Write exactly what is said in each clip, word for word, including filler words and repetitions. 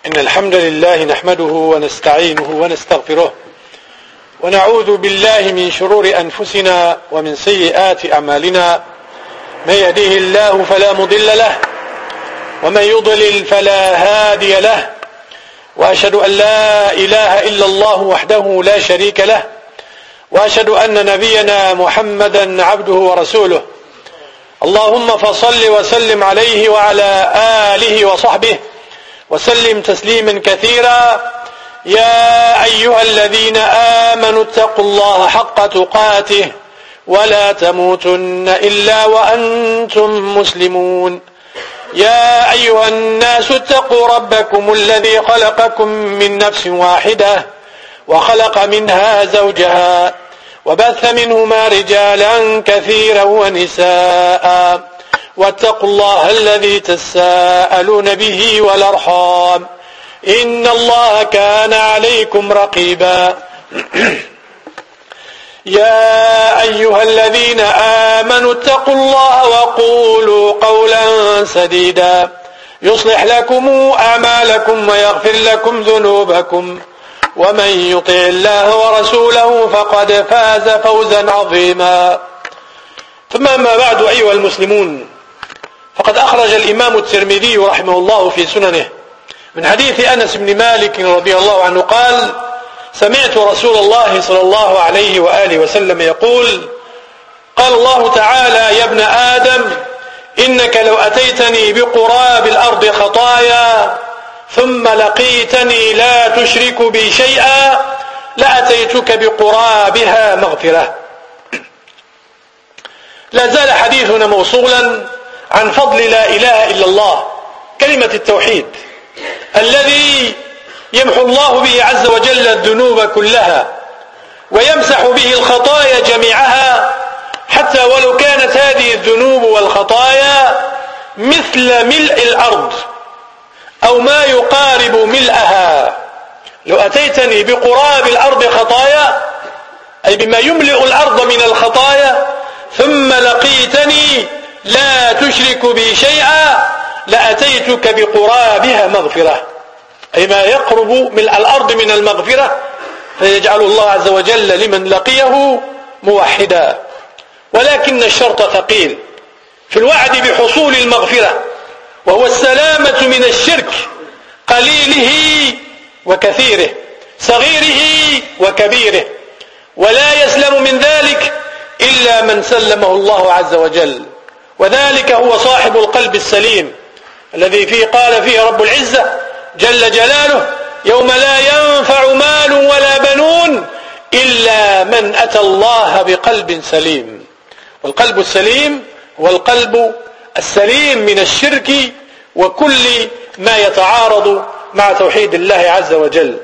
إن الحمد لله نحمده ونستعينه ونستغفره ونعوذ بالله من شرور أنفسنا ومن سيئات أعمالنا. من يهده الله فلا مضل له ومن يضلل فلا هادي له، وأشهد أن لا إله إلا الله وحده لا شريك له، وأشهد أن نبينا محمدا عبده ورسوله. اللهم فصل وسلم عليه وعلى آله وصحبه وسلم تسليما كثيرا. يا أيها الذين آمنوا اتقوا الله حق تقاته ولا تموتن إلا وأنتم مسلمون. يا أيها الناس اتقوا ربكم الذي خلقكم من نفس واحدة وخلق منها زوجها وبث منهما رجالا كثيرا ونساء، واتقوا الله الذي تساءلون به والأرحام إن الله كان عليكم رقيبا. يا أيها الذين آمنوا اتقوا الله وقولوا قولا سديدا يصلح لكم أعمالكم ويغفر لكم ذنوبكم، ومن يطع الله ورسوله فقد فاز فوزا عظيما. ثم أما بعد، أيها المسلمون، فقد أخرج الإمام الترمذي رحمه الله في سننه من حديث أنس بن مالك رضي الله عنه قال: سمعت رسول الله صلى الله عليه وآله وسلم يقول: قال الله تعالى: يا ابن آدم إنك لو أتيتني بقراب الأرض خطايا ثم لقيتني لا تشرك بي شيئا لأتيتك بقرابها مغفرة. لا زال حديثنا موصولا عن فضل لا إله إلا الله، كلمة التوحيد الذي يمحو الله به عز وجل الذنوب كلها ويمسح به الخطايا جميعها، حتى ولو كانت هذه الذنوب والخطايا مثل ملء الأرض أو ما يقارب ملئها. لو أتيتني بقراب الأرض خطايا، أي بما يملئ الأرض من الخطايا، ثم لقيتني لا تشرك بي شيئا لأتيتك بقرابها مغفرة، أي ما يقرب ملء الأرض من المغفرة، فيجعل الله عز وجل لمن لقيه موحدا. ولكن الشرط ثقيل في الوعد بحصول المغفرة، وهو السلامة من الشرك قليله وكثيره، صغيره وكبيره، ولا يسلم من ذلك إلا من سلمه الله عز وجل، وذلك هو صاحب القلب السليم الذي فيه قال فيه رب العزة جل جلاله: يوم لا ينفع مال ولا بنون إلا من أتى الله بقلب سليم. والقلب السليم هو القلب السليم من الشرك وكل ما يتعارض مع توحيد الله عز وجل.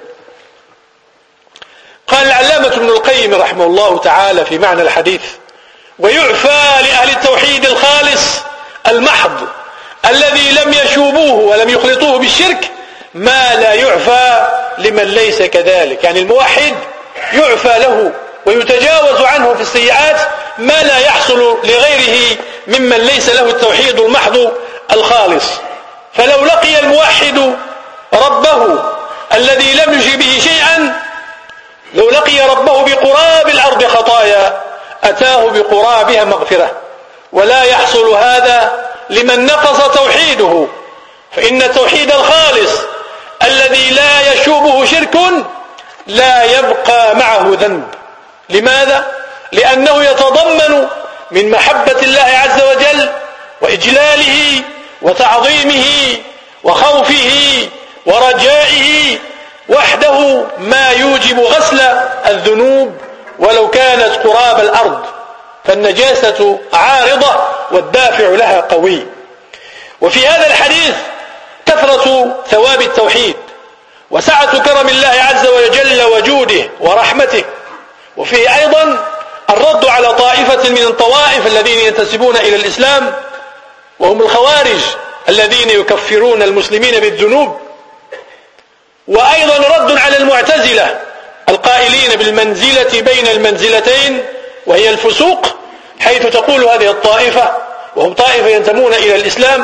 قال العلامة ابن القيم رحمه الله تعالى في معنى الحديث: ويعفى لأهل التوحيد الخالص المحض الذي لم يشوبوه ولم يخلطوه بالشرك ما لا يعفى لمن ليس كذلك. يعني الموحد يعفى له ويتجاوز عنه في السيئات ما لا يحصل لغيره ممن ليس له التوحيد المحض الخالص. فلو لقي الموحد ربه الذي لم يشرك به شيئا، لو لقي ربه بقراب الأرض خطايا أتاه بقرابها مغفرة، ولا يحصل هذا لمن نقص توحيده، فإن التوحيد الخالص الذي لا يشوبه شرك لا يبقى معه ذنب. لماذا؟ لأنه يتضمن من محبة الله عز وجل وإجلاله وتعظيمه وخوفه ورجائه وحده ما يوجب غسل الذنوب ولو كانت قراب الأرض، فالنجاسة عارضة والدافع لها قوي. وفي هذا الحديث كثرة ثواب التوحيد وسعة كرم الله عز وجل وجوده ورحمته، وفيه أيضا الرد على طائفة من الطوائف الذين ينتسبون إلى الإسلام وهم الخوارج الذين يكفرون المسلمين بالذنوب، وأيضا رد على المعتزلة القائلين بالمنزلة بين المنزلتين وهي الفسوق، حيث تقول هذه الطائفة وهم طائفة ينتمون إلى الإسلام: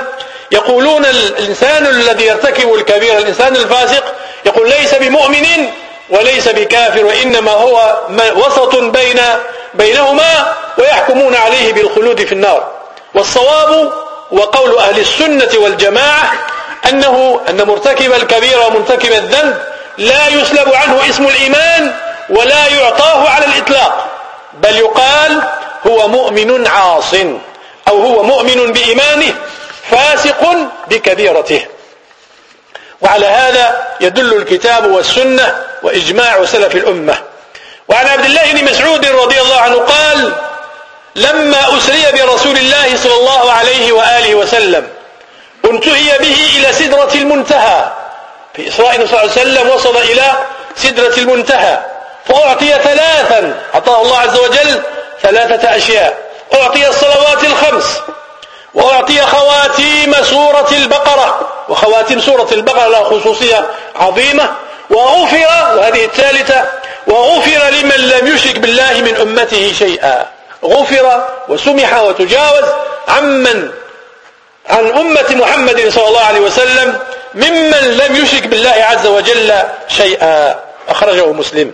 يقولون الإنسان الذي يرتكب الكبيرة، الإنسان الفاسق، يقول ليس بمؤمن وليس بكافر، وإنما هو وسط بين بينهما، ويحكمون عليه بالخلود في النار. والصواب وقول أهل السنة والجماعة أنه أن مرتكب الكبيرة ومرتكب الذنب لا يسلب عنه اسم الإيمان ولا يعطاه على الإطلاق، بل يقال هو مؤمن عاص، أو هو مؤمن بإيمانه فاسق بكبيرته. وعلى هذا يدل الكتاب والسنة وإجماع سلف الأمة. وعن عبد الله بن مسعود رضي الله عنه قال: لما أسري برسول الله صلى الله عليه وآله وسلم انتهي به إلى سدرة المنتهى، في إسراء صلى الله عليه وسلم وصل إلى سدرة المنتهى، فأعطي ثلاثا، أعطاه الله عز وجل ثلاثة أشياء: أعطي الصلوات الخمس، وأعطي خواتيم سورة البقرة، وخواتيم سورة البقرة لها خصوصية عظيمة، وغفر، وهذه الثالثة، وغفر لمن لم يشرك بالله من أمته شيئا. غفر وسمح وتجاوز عمن عن أمة محمد صلى الله عليه وسلم ممن لم يشرك بالله عز وجل شيئا. أخرجه مسلم.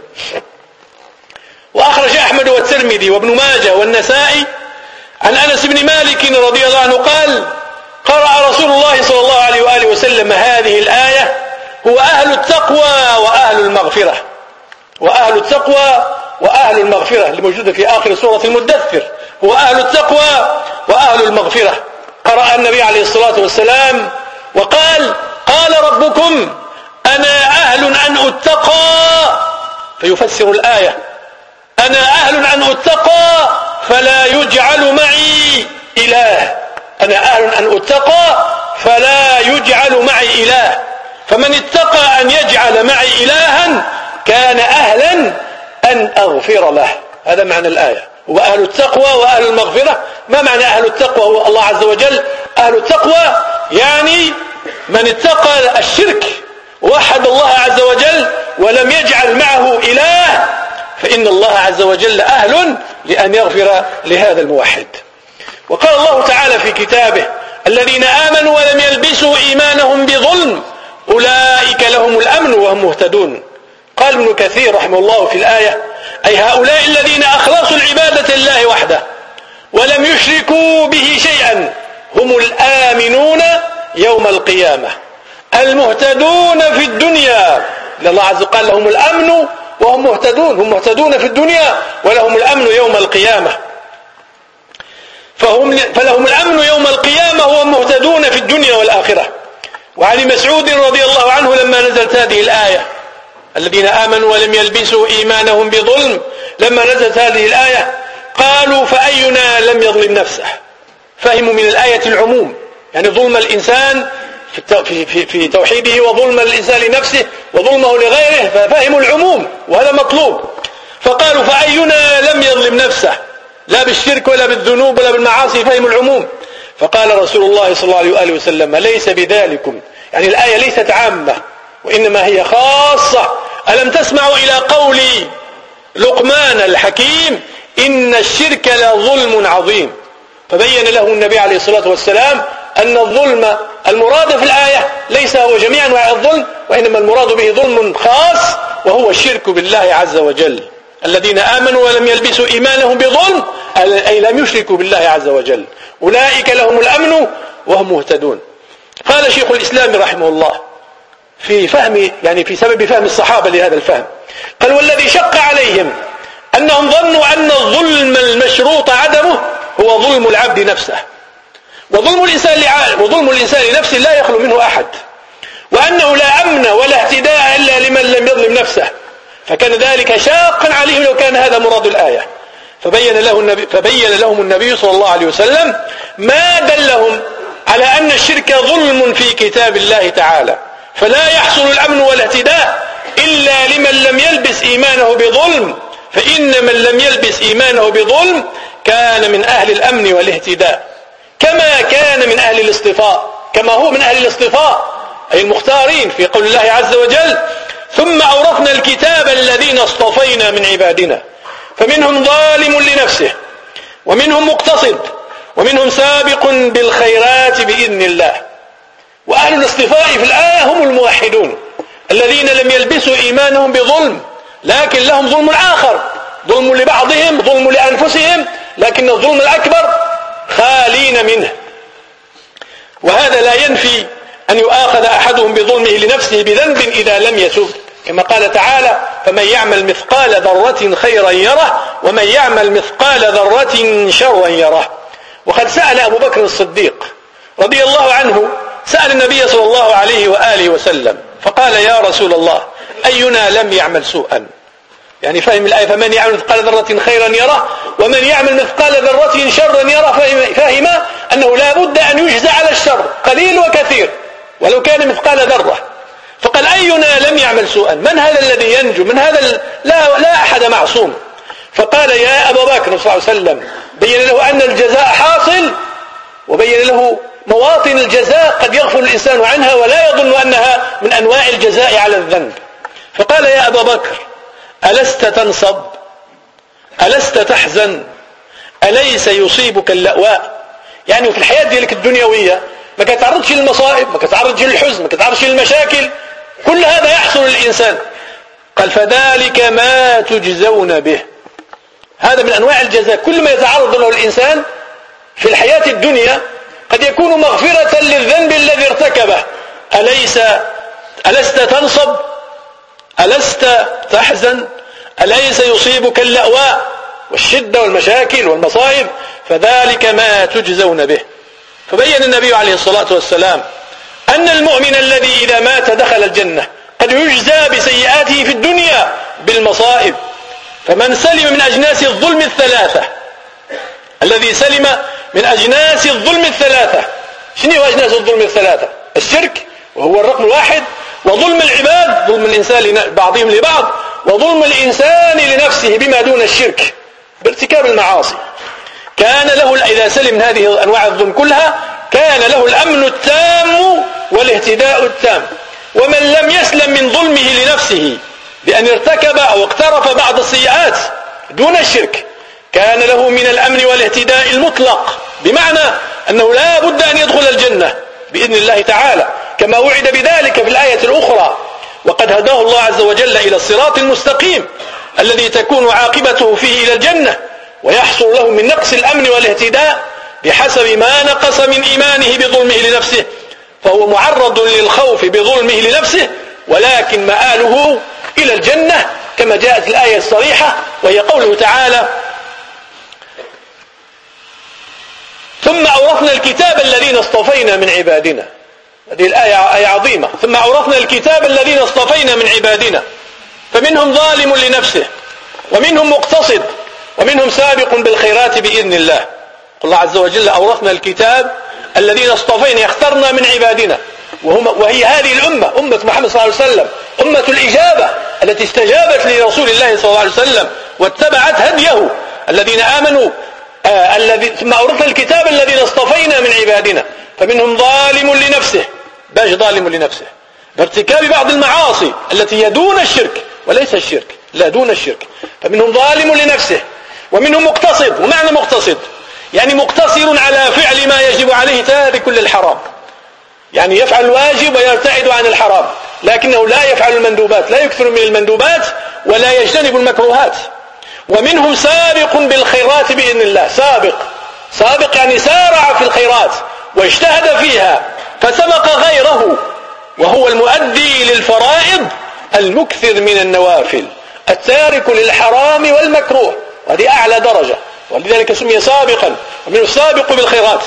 وأخرج أحمد والترمذي وابن ماجه والنسائي عن أنس بن مالك رضي الله عنه قال: قرأ رسول الله صلى الله عليه وآله وسلم هذه الآية: هو أهل التقوى وأهل المغفرة. وأهل التقوى وأهل المغفرة الموجودة في آخر سورة المدثر، هو أهل التقوى وأهل المغفرة. قرأ النبي عليه الصلاة والسلام وقال: قال ربكم أنا أهل أن أتقى، فيفسر الآية: أنا أهل أن أتقى فلا يجعل معي إله. أنا أهل أن أتقى فلا يجعل معي إله، فمن اتقى أن يجعل معي إلها كان أهلا أن أغفر له. هذا معنى الآية، هو أهل التقوى وأهل المغفرة. ما معنى أهل التقوى؟ هو الله عز وجل. أهل التقوى يعني من اتقى الشرك ووحد الله عز وجل ولم يجعل معه إله، فإن الله عز وجل أهل لأن يغفر لهذا الموحد. وقال الله تعالى في كتابه: الذين آمنوا ولم يلبسوا إيمانهم بظلم أولئك لهم الأمن وهم مهتدون. قال ابن كثير رحمه الله في الآية: أي هؤلاء الذين أخلصوا العبادة لله وحده ولم يشركوا به شيئا هم الآمنون يوم القيامة المهتدون في الدنيا. الله عز وجل قال لهم الأمن وهم مهتدون، هم مهتدون في الدنيا ولهم الأمن يوم القيامة. فهم فلهم الأمن يوم القيامة وهم مهتدون في الدنيا والآخرة. وعن مسعود رضي الله عنه لما نزلت هذه الآية: الذين آمنوا ولم يلبسوا إيمانهم بظلم، لما نزلت هذه الآية قالوا: فأينا لم يظلم نفسه؟ فهموا من الآية العموم، يعني ظلم الإنسان في, في, في توحيده وظلم الإنسان لنفسه وظلمه لغيره، ففهموا العموم وهذا مطلوب. فقالوا: فأينا لم يظلم نفسه؟ لا بالشرك ولا بالذنوب ولا بالمعاصي، فهموا العموم. فقال رسول الله صلى الله عليه وآله وسلم: ليس بذلكم، يعني الآية ليست عامة وإنما هي خاصة. ألم تسمعوا إلى قول لقمان الحكيم: إن الشرك لظلم عظيم. فبين له النبي عليه الصلاة والسلام أن الظلم المراد في الآية ليس هو جميع أنواع الظلم، وإنما المراد به ظلم خاص وهو الشرك بالله عز وجل. الذين آمنوا ولم يلبسوا إيمانهم بظلم أي لم يشركوا بالله عز وجل أولئك لهم الأمن وهم مهتدون. قال شيخ الإسلام رحمه الله في فهم، يعني في سبب فهم الصحابة لهذا الفهم، قال: والذي شق عليهم أنهم ظنوا أن الظلم المشروط عدمه هو ظلم العبد نفسه، وظلم الإنسان وظلم الإنسان لنفسه لا يخلو منه أحد، وأنه لا أمن ولا اهتداء إلا لمن لم يظلم نفسه، فكان ذلك شاقا عليهم لو كان هذا مراد الآية. فبين, له النبي فبين لهم النبي صلى الله عليه وسلم ما دلهم على أن الشرك ظلم في كتاب الله تعالى، فلا يحصل الأمن والاهتداء إلا لمن لم يلبس إيمانه بظلم، فإن من لم يلبس إيمانه بظلم كان من أهل الأمن والاهتداء، كما كان من أهل الاصطفاء، كما هو من أهل الاصطفاء أي المختارين في قول الله عز وجل: ثم أورثنا الكتاب الذين اصطفينا من عبادنا فمنهم ظالم لنفسه ومنهم مقتصد ومنهم سابق بالخيرات بإذن الله. وأهل الاصطفاء في الآية هم الموحدون الذين لم يلبسوا إيمانهم بظلم، لكن لهم ظلم آخر، ظلم لبعضهم، ظلم لأنفسهم، لكن الظلم الأكبر خالين منه. وهذا لا ينفي أن يؤاخذ أحدهم بظلمه لنفسه بذنب إذا لم يتب، كما قال تعالى: فمن يعمل مثقال ذرة خيرا يره ومن يعمل مثقال ذرة شرا يره. وقد سأل أبو بكر الصديق رضي الله عنه سأل النبي صلى الله عليه وآله وسلم فقال: يا رسول الله، أينا لم يعمل سوءا؟ يعني فهم الآية: فمن يعمل مثقال ذرة خيرا يره ومن يعمل مثقال ذرة شرا يره، فهم أنه لا بد أن يجزى على الشر قليل وكثير ولو كان مثقال ذرة. فقال: أينا لم يعمل سوءا؟ من هذا الذي ينجو؟ من هذا ال... لا, لا أحد معصوم. فقال: يا أبا بكر صلى الله عليه وسلم، بين له أن الجزاء حاصل، وبين له مواطن الجزاء قد يغفل الإنسان عنها ولا يظن أنها من أنواع الجزاء على الذنب. فقال: يا أبا بكر، ألست تنصب؟ ألست تحزن؟ أليس يصيبك اللأواء؟ يعني في الحياة ديالك الدنيوية ما كتعرضش للمصائب، ما كتعرضش للحزن، ما كتعرضش للمشاكل، كل هذا يحصل للإنسان. قال: فذلك ما تجزون به. هذا من أنواع الجزاء، كل ما يتعرض له الإنسان في الحياة الدنيا قد يكون مغفرة للذنب الذي ارتكبه. أليس ألست تنصب؟ ألست تحزن؟ أليس يصيبك اللأواء والشدة والمشاكل والمصائب؟ فذلك ما تجزون به. فبين النبي عليه الصلاة والسلام أن المؤمن الذي إذا مات دخل الجنة قد يجزى بسيئاته في الدنيا بالمصائب. فمن سلم من أجناس الظلم الثلاثة، الذي سلم من أجناس الظلم الثلاثة، شنو هو أجناس الظلم الثلاثة؟ الشرك وهو الرقم الواحد، وظلم العباد، ظلم الإنسان بعضهم لبعض، وظلم الإنسان لنفسه بما دون الشرك بارتكاب المعاصي. كان له إذا سلم من هذه أنواع الظلم كلها كان له الأمن التام والاهتداء التام. ومن لم يسلم من ظلمه لنفسه بأن ارتكب أو اقترف بعض السيئات دون الشرك كان له من الأمن والاهتداء المطلق، بمعنى أنه لا بد أن يدخل الجنة بإذن الله تعالى، كما وعد بذلك في الآية الأخرى: وقد هداه الله عز وجل إلى الصراط المستقيم الذي تكون عاقبته فيه إلى الجنة، ويحصل له من نقص الأمن والاهتداء بحسب ما نقص من إيمانه بظلمه لنفسه، فهو معرض للخوف بظلمه لنفسه، ولكن مآله إلى الجنة كما جاءت الآية الصريحة، وهي قوله تعالى: ثم أورثنا الكتاب الذين اصطفينا من عبادنا. هذه الآية آية عظيمة. ثم أورثنا الكتاب الذين اصطفينا من عبادنا فمنهم ظالم لنفسه ومنهم مقتصد ومنهم سابق بالخيرات بإذن الله. الله عز وجل: أورثنا الكتاب الذين اصطفينا، اخترنا من عبادنا، وهم وهي هذه الأمة، أمة محمد صلى الله عليه وسلم، أمة الإجابة التي استجابت لرسول الله صلى الله عليه وسلم واتبعت هديه، الذين آمنوا آه الذي ثم أورثنا الكتاب الذين اصطفينا من عبادنا فمنهم ظالم لنفسه، باش ظالم لنفسه بارتكاب بعض المعاصي التي هي دون الشرك وليس الشرك، لا دون الشرك، فمنهم ظالم لنفسه ومنهم مقتصد. ومعنى مقتصد يعني مقتصر على فعل ما يجب عليه تارك كل الحرام، يعني يفعل الواجب ويرتعد عن الحرام، لكنه لا يفعل المندوبات، لا يكثر من المندوبات ولا يجتنب المكروهات. ومنهم سابق بالخيرات بإذن الله، سابق سابق يعني سارع في الخيرات واجتهد فيها فسبق غيره، وهو المؤدي للفرائض المكثر من النوافل التارك للحرام والمكروه، وهذه أعلى درجة، ولذلك سمي سابقا، ومنه السابق بالخيرات.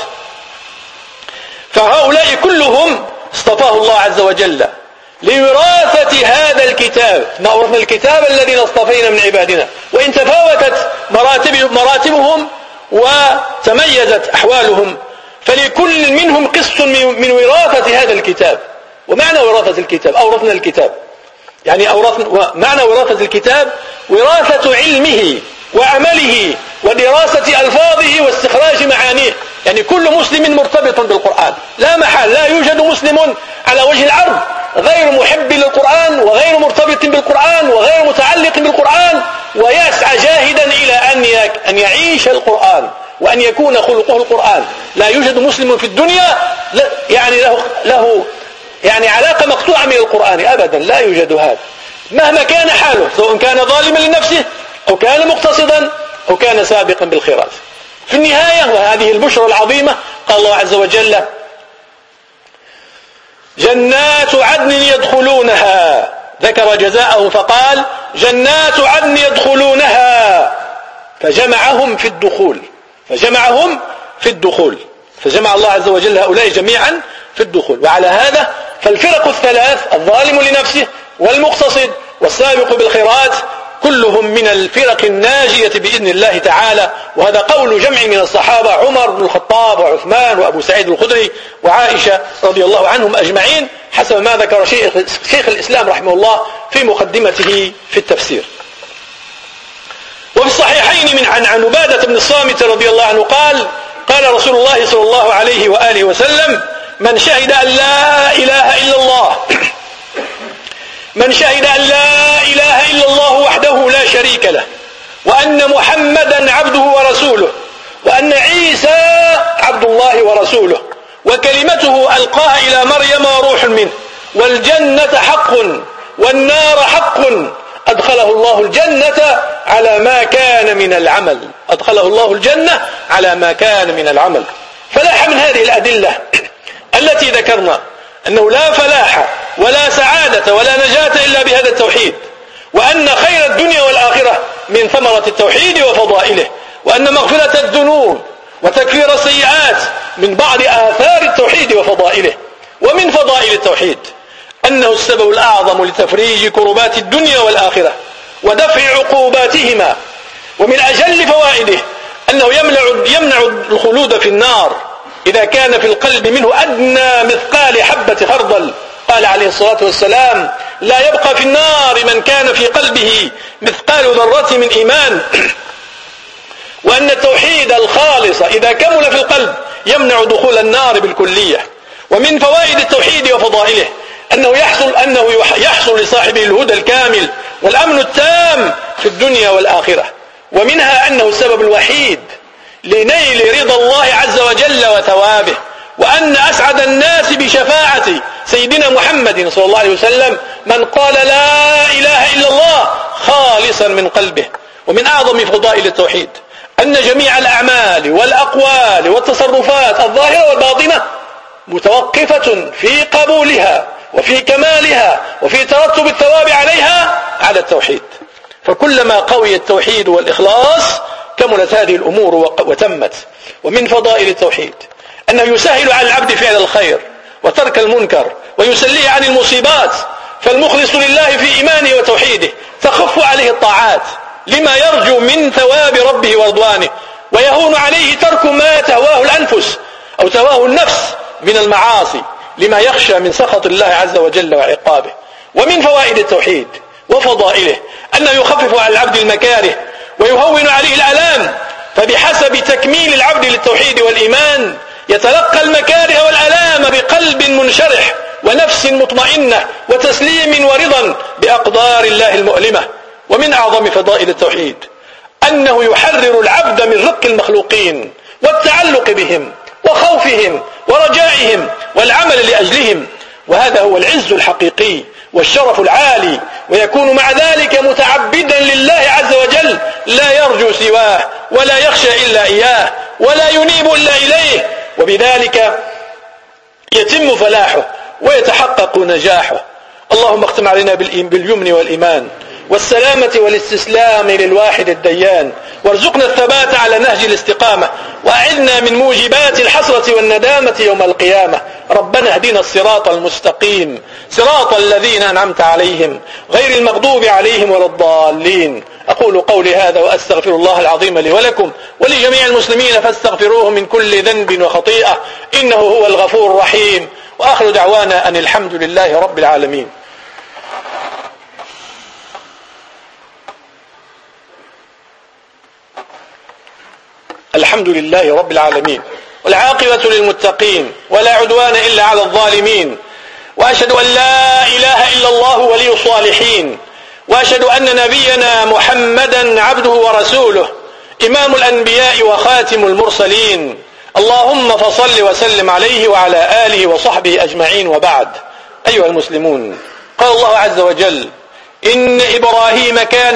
فهؤلاء كلهم اصطفاه الله عز وجل لوراثة هذا الكتاب. ما أورثنا الكتاب الذين اصطفينا من عبادنا، وإن تفاوتت مراتب مراتبهم وتميزت أحوالهم فلكل منهم قسط من وراثة هذا الكتاب. ومعنى وراثة الكتاب أورثنا الكتاب يعني أورثنا، معنى وراثة الكتاب وراثة علمه وعمله ودراسة ألفاظه واستخراج معانيه. يعني كل مسلم مرتبط بالقرآن لا محال، لا يوجد مسلم على وجه الأرض غير محب للقرآن وغير مرتبط بالقرآن وغير متعلق بالقرآن ويسعى جاهدا إلى أن أن يعيش يعيش القرآن وأن يكون خلقه القرآن. لا يوجد مسلم في الدنيا يعني له, له يعني علاقة مقطوعة من القرآن أبدا، لا يوجد هذا مهما كان حاله، سواء كان ظالما لنفسه أو كان مقتصدا أو كان سابقا بالخيرات. في النهاية وهذه البشرى العظيمة قال الله عز وجل: جنات عدن يدخلونها، ذكر جزاءه فقال: جنات عدن يدخلونها، فجمعهم في الدخول فجمعهم في الدخول فجمع الله عز وجل هؤلاء جميعا في الدخول. وعلى هذا فالفرق الثلاث، الظالم لنفسه والمقتصد والسابق بالخيرات، كلهم من الفرق الناجية بإذن الله تعالى. وهذا قول جمع من الصحابة: عمر بن الخطاب وعثمان وأبو سعيد الخدري وعائشة رضي الله عنهم أجمعين، حسب ما ذكر شيخ, شيخ الإسلام رحمه الله في مقدمته في التفسير. وفي الصحيحين من عن عن عبادة بن الصامت رضي الله عنه قال: قال رسول الله صلى الله عليه وآله وسلم: من شهد أن لا إله إلا الله من شهد أن لا إله إلا الله وحده لا شريك له، وأن محمدا عبده ورسوله، وأن عيسى عبد الله ورسوله، وكلمته ألقاها إلى مريم وروح منه، والجنة حق والنار حق، أدخله الله الجنة على ما كان من العمل أدخله الله الجنة على ما كان من العمل. فلاح من هذه الأدلة التي ذكرنا أنه لا فلاح ولا سعادة ولا نجاة إلا بهذا التوحيد، وأن خير الدنيا والآخرة من ثمرة التوحيد وفضائله، وأن مغفرة الذنوب وتكفير السيئات من بعض آثار التوحيد وفضائله. ومن فضائل التوحيد أنه السبب الأعظم لتفريج كربات الدنيا والآخرة ودفع عقوباتهما. ومن أجل فوائده أنه يمنع, يمنع الخلود في النار إذا كان في القلب منه أدنى مثقال حبة خردل. قال عليه الصلاة والسلام: لا يبقى في النار من كان في قلبه مثقال ذرة من إيمان. وأن التوحيد الخالص إذا كمل في القلب يمنع دخول النار بالكلية. ومن فوائد التوحيد وفضائله أنه يحصل, أنه يحصل لصاحبه الهدى الكامل والأمن التام في الدنيا والآخرة. ومنها أنه السبب الوحيد لنيل رضا الله عز وجل وثوابه، وأن أسعد الناس بشفاعة سيدنا محمد صلى الله عليه وسلم من قال لا إله إلا الله خالصا من قلبه. ومن أعظم فضائل التوحيد أن جميع الأعمال والأقوال والتصرفات الظاهرة والباطنة متوقفة في قبولها وفي كمالها وفي ترتب الثواب عليها على التوحيد. فكلما قوي التوحيد والإخلاص كملت هذه الأمور وتمت. ومن فضائل التوحيد أنه يسهل على العبد فعل الخير وترك المنكر ويسليه عن المصيبات، فالمخلص لله في إيمانه وتوحيده تخف عليه الطاعات لما يرجو من ثواب ربه ورضوانه، ويهون عليه ترك ما تهواه الأنفس أو تهواه النفس من المعاصي لما يخشى من سخط الله عز وجل وعقابه. ومن فوائد التوحيد وفضائله أنه يخفف على العبد المكاره ويهون عليه الآلام، فبحسب تكميل العبد للتوحيد والإيمان يتلقى المكاره والآلام بقلب منشرح ونفس مطمئنة وتسليم ورضا بأقدار الله المؤلمة. ومن أعظم فضائل التوحيد أنه يحرر العبد من رق المخلوقين والتعلق بهم وخوفهم ورجائهم والعمل لأجلهم، وهذا هو العز الحقيقي والشرف العالي، ويكون مع ذلك متعبدا لله عز وجل لا يرجو سواه ولا يخشى إلا إياه ولا ينيب إلا إليه، وبذلك يتم فلاحه ويتحقق نجاحه. اللهم اختم علينا باليمن والإيمان والسلامة والاستسلام للواحد الديان، وارزقنا الثبات على نهج الاستقامة، وأعذنا من موجبات الحسرة والندامة يوم القيامة. ربنا اهدنا الصراط المستقيم صراط الذين أنعمت عليهم غير المغضوب عليهم ولا الضالين. أقول قولي هذا وأستغفر الله العظيم لي ولكم ولجميع المسلمين فاستغفروه من كل ذنب وخطيئة إنه هو الغفور الرحيم. وآخر دعوانا أن الحمد لله رب العالمين. الحمد لله رب العالمين، والعاقبة للمتقين، ولا عدوان إلا على الظالمين، وأشهد أن لا إله إلا الله ولي الصالحين، وأشهد أن نبينا محمدا عبده ورسوله إمام الأنبياء وخاتم المرسلين، اللهم فصل وسلم عليه وعلى آله وصحبه أجمعين، وبعد. أيها المسلمون، قال الله عز وجل: إن إبراهيم كان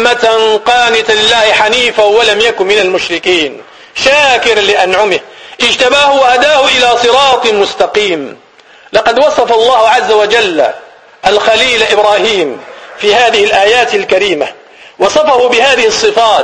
أمة قانتا لله حنيفا ولم يكن من المشركين شاكرا لأنعمه اجتباه وهداه إلى صراط مستقيم. لقد وصف الله عز وجل الخليل إبراهيم في هذه الآيات الكريمة، وصفه بهذه الصفات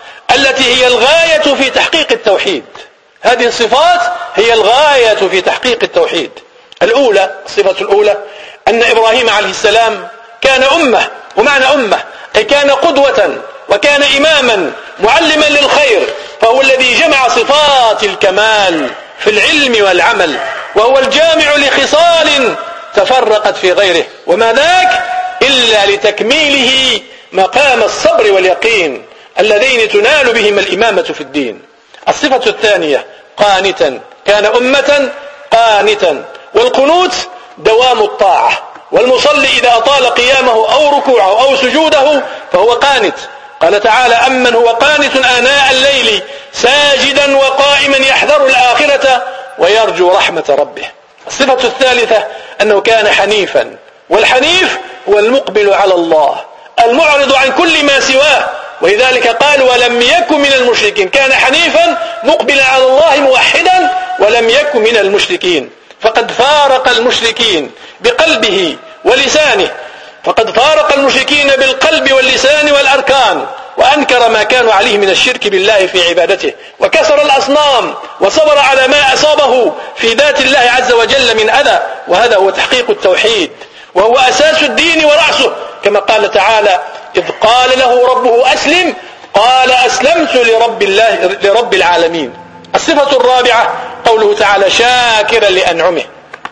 التي هي الغاية في تحقيق التوحيد. هذه الصفات هي الغاية في تحقيق التوحيد. الأولى، الصفة الأولى، أن إبراهيم عليه السلام كان أمة، ومعنى أمة أي كان قدوة وكان إماما معلما للخير، فهو الذي جمع صفات الكمال في العلم والعمل، وهو الجامع لخصال تفرقت في غيره، وما ذاك إلا لتكميله مقام الصبر واليقين اللذين تنال بهما الإمامة في الدين. الصفة الثانية: قانتا، كان أمة قانتا، والقنوت دوام الطاعة، والمصلي إذا أطال قيامه أو ركوعه أو سجوده فهو قانت. قال تعالى: أمن هو قانت آناء الليل ساجدا وقائما يحذر الآخرة ويرجو رحمة ربه. الصفة الثالثة أنه كان حنيفا، والحنيف هو المقبل على الله المعرض عن كل ما سواه، ولذلك قال: ولم يكن من المشركين. كان حنيفا مقبلا على الله موحدا ولم يكن من المشركين، فقد فارق المشركين بقلبه ولسانه، فقد فارق المشركين بالقلب واللسان والأركان، وأنكر ما كانوا عليه من الشرك بالله في عبادته، وكسر الأصنام، وصبر على ما أصابه في ذات الله عز وجل من أذى. وهذا هو تحقيق التوحيد، وهو أساس الدين ورأسه، كما قال تعالى: إذ قال له ربه أسلم قال أسلمت لرب, الله لرب العالمين. الصفة الرابعة قوله تعالى: شاكرا لأنعمه.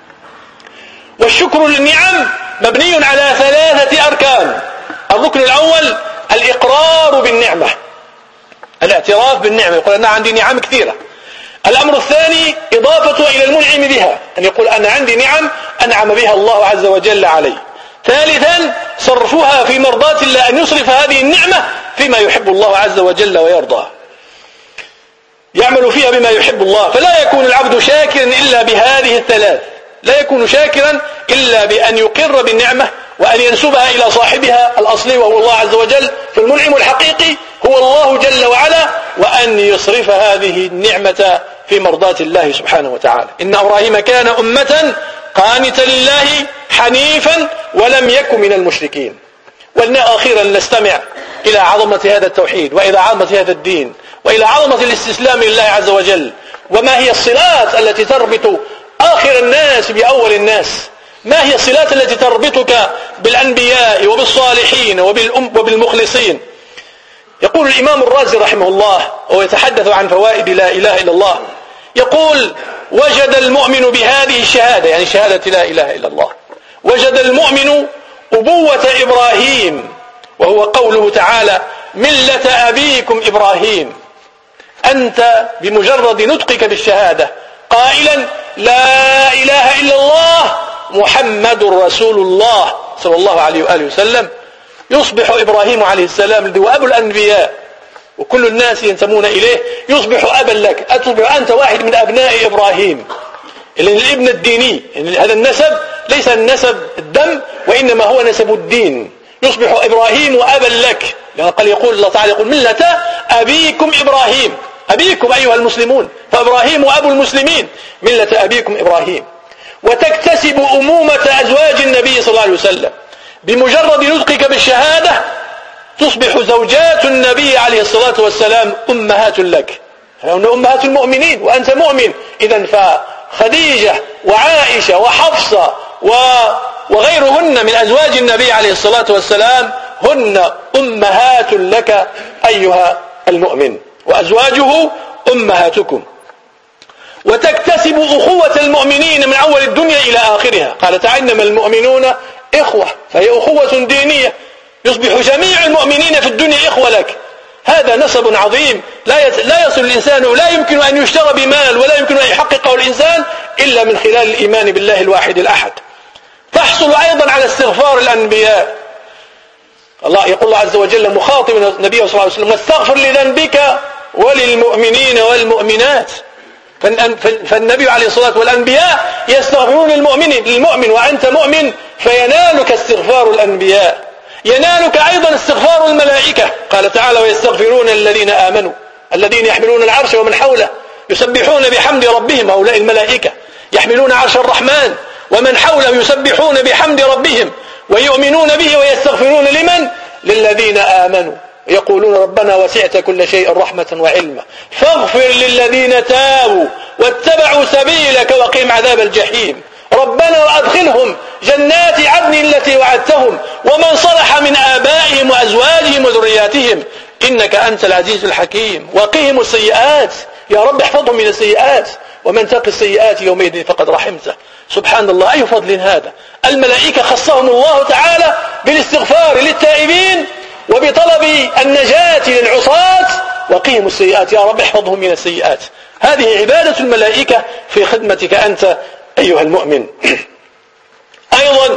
والشكر للنعم مبني على ثلاثة أركان. الركن الأول الإقرار بالنعمة، الاعتراف بالنعمة، يقول أنا عندي نعم كثيرة. الأمر الثاني إضافته إلى المنعم بها، أن يقول أنا عندي نعم أنعم بها الله عز وجل علي. ثالثا صرفها في مرضاة الله، أن يصرف هذه النعمة فيما يحب الله عز وجل ويرضاه، يعمل فيها بما يحب الله. فلا يكون العبد شاكرا إلا بهذه الثلاث، لا يكون شاكرا إلا بأن يقر بالنعمة وأن ينسبها إلى صاحبها الأصلي وهو الله عز وجل، فالمنعم الحقيقي هو الله جل وعلا، وأن يصرف هذه النعمة في مرضاة الله سبحانه وتعالى. إن إبراهيم كان أمة قانتا لله حنيفا ولم يكن من المشركين. وأخيرا نستمع إلى عظمة هذا التوحيد، وإلى عظمة هذا الدين، وإلى عظمة الاستسلام لله عز وجل، وما هي الصلات التي تربط آخر الناس بأول الناس، ما هي الصلات التي تربطك بالأنبياء وبالصالحين وبالمخلصين. يقول الإمام الرازي رحمه الله وهو يتحدث عن فوائد لا إله إلا الله، يقول: وجد المؤمن بهذه الشهادة، يعني شهادة لا إله إلا الله، وجد المؤمن أبوة إبراهيم، وهو قوله تعالى: ملة أبيكم إبراهيم. أنت بمجرد نطقك بالشهادة قائلا لا إله إلا الله محمد رسول الله صلى الله عليه وآله وسلم، يصبح إبراهيم عليه السلام الذي هو أبو الأنبياء وكل الناس ينتمون إليه، يصبح أبا لك، أصبح أنت واحد من أبناء إبراهيم، الابن الديني. هذا النسب ليس النسب الدم، وإنما هو نسب الدين. يصبح إبراهيم أبا لك، يعني قال يقول الله تعالى يقول: ملة أبيكم إبراهيم، أبيكم أيها المسلمون، فإبراهيم أبو المسلمين، ملة أبيكم إبراهيم. وتكتسب أمومة أزواج النبي صلى الله عليه وسلم، بمجرد نطقك بالشهادة تصبح زوجات النبي عليه الصلاة والسلام أمهات لك، هن أمهات المؤمنين وأنت مؤمن. إذن فخديجة وعائشة وحفصة وغيرهن من أزواج النبي عليه الصلاة والسلام هن أمهات لك أيها المؤمن، وأزواجه أمهاتكم. وتكتسب أخوة المؤمنين من أول الدنيا إلى آخرها. قال تعالى: إنما المؤمنون إخوة، فهي أخوة دينية، يصبح جميع المؤمنين في الدنيا إخوة لك. هذا نسب عظيم لا يصل الإنسان، ولا يمكن أن يشترى بمال، ولا يمكن أن يحققه الإنسان إلا من خلال الإيمان بالله الواحد الأحد. تحصل أيضا على استغفار الأنبياء. الله يقول الله عز وجل مخاطبا النبي صلى الله عليه وسلم: واستغفر لذنبك وللمؤمنين والمؤمنات. فالنبي عليه الصلاة والأنبياء يستغفرون المؤمن للمؤمن، وأنت مؤمن فينالك استغفار الأنبياء، ينالك أيضا استغفار الملائكة. قال تعالى: ويستغفرون الذين آمنوا الذين يحملون العرش ومن حوله يسبحون بحمد ربهم. هؤلاء الملائكة يحملون عرش الرحمن ومن حوله يسبحون بحمد ربهم ويؤمنون به ويستغفرون لمن؟ للذين آمنوا، يقولون ربنا وسعت كل شيء رحمة وعلما فاغفر للذين تابوا واتبعوا سبيلك وقهم عذاب الجحيم. ربنا وأدخلهم جنات عدن التي وعدتهم ومن صلح من آبائهم وأزواجهم وذرياتهم إنك أنت العزيز الحكيم. وقهم السيئات، يا رب احفظهم من السيئات، ومن تقي السيئات يومئذ فقد رحمته. سبحان الله، أي فضل هذا! الملائكة خصهم الله تعالى بالاستغفار للتائبين وبطلب النجاة للعصاة. وقهم السيئات، يا رب احفظهم من السيئات. هذه عبادة الملائكة في خدمتك أنت أيها المؤمن. أيضا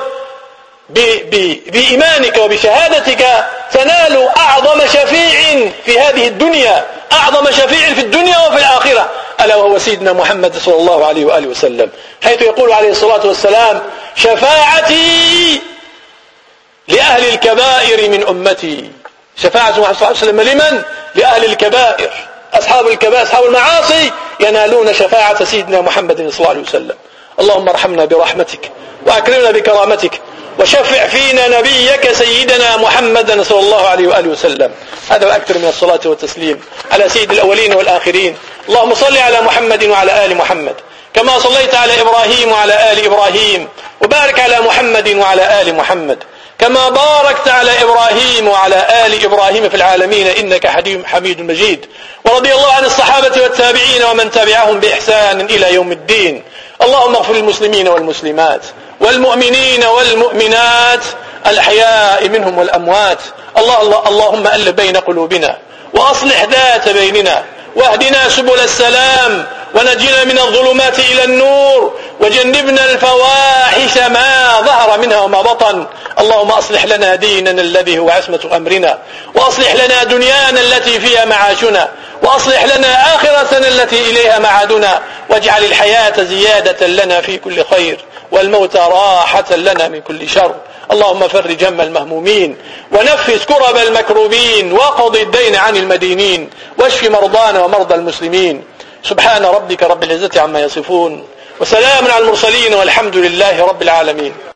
بإيمانك وبشهادتك تنال أعظم شفيع في هذه الدنيا، أعظم شفيع في الدنيا وفي الآخرة، ألا وهو سيدنا محمد صلى الله عليه وآله وسلم، حيث يقول عليه الصلاة والسلام: شفاعتي لأهل الكبائر من أمتي. شفاعة محمد صلى الله عليه وسلم لمن؟ لأهل الكبائر. أصحاب الكبائر، أصحاب المعاصي ينالون شفاعة سيدنا محمد صلى الله عليه وسلم. اللهم ارحمنا برحمتك وأكرمنا بكرامتك وشفع فينا نبيك سيدنا محمد صلى الله عليه وآله وسلم. هذا وأكثر من الصلاة والتسليم على سيد الأولين والآخرين. اللهم صل على محمد وعلى آل محمد كما صليت على إبراهيم وعلى آل إبراهيم، وبارك على محمد وعلى آل محمد كما باركت على إبراهيم وعلى آل إبراهيم في العالمين إنك حميد مجيد. ورضي الله عن الصحابة والتابعين ومن تبعهم بإحسان إلى يوم الدين. اللهم اغفر للمسلمين والمسلمات والمؤمنين والمؤمنات الأحياء منهم والأموات. الله الله اللهم ألف بين قلوبنا وأصلح ذات بيننا واهدنا سبل السلام ونجنا من الظلمات إلى النور وجنبنا الفواحش ما ظهر منها وما بطن. اللهم أصلح لنا ديننا الذي هو عصمة أمرنا، وأصلح لنا دنيانا التي فيها معاشنا، وأصلح لنا آخرتنا التي إليها معادنا، واجعل الحياة زيادة لنا في كل خير والموت راحة لنا من كل شر. اللهم فرج هم المهمومين ونفس كرب المكروبين وقض الدين عن المدينين واشف مرضانا ومرضى المسلمين. سبحان ربك رب العزة عما يصفون وسلام على المرسلين والحمد لله رب العالمين.